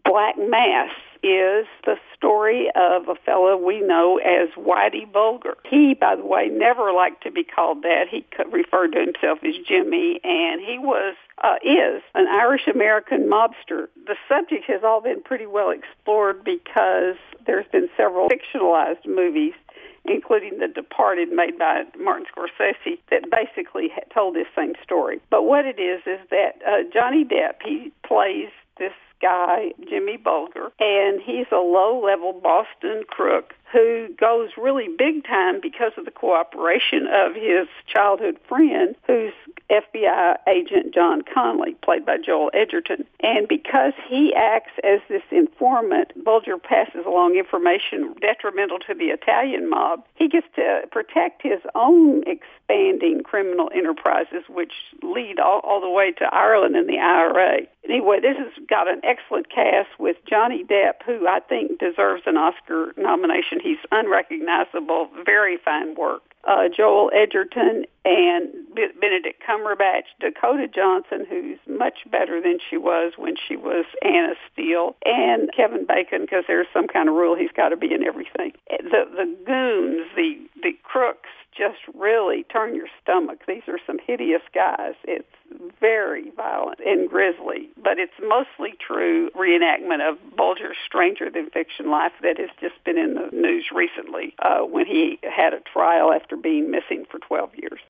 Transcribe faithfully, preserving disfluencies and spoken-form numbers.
Black Mass is the story of a fellow we know as Whitey Bulger. He, by the way, never liked to be called that. He referred to himself as Jimmy, and he was, uh, is an Irish-American mobster. The subject has all been pretty well explored because there's been several fictionalized movies, including The Departed, made by Martin Scorsese, that basically told this same story. But what it is is that uh, Johnny Depp, he plays this guy, Jimmy Bulger, and he's a low-level Boston crook who goes really big time because of the cooperation of his childhood friend, who's F B I agent John Conley, played by Joel Edgerton. And because he acts as this informant, Bulger passes along information detrimental to the Italian mob. He gets to protect his own expanding criminal enterprises, which lead all, all the way to Ireland and the I R A. Anyway, this has got an excellent cast with Johnny Depp, who I think deserves an Oscar nomination. He's unrecognizable, very fine work. Uh, Joel Edgerton and B- Benedict Cumberbatch, Dakota Johnson, who's much better than she was when she was Anna Steele, and Kevin Bacon, because there's some kind of rule he's got to be in everything. The the goons, the the crooks, just really turn your stomach. These are some hideous guys. It's very violent and grisly, but it's mostly true reenactment of Bulger's stranger than fiction life that has just been in the news recently uh, when he had a trial after being missing for twelve years.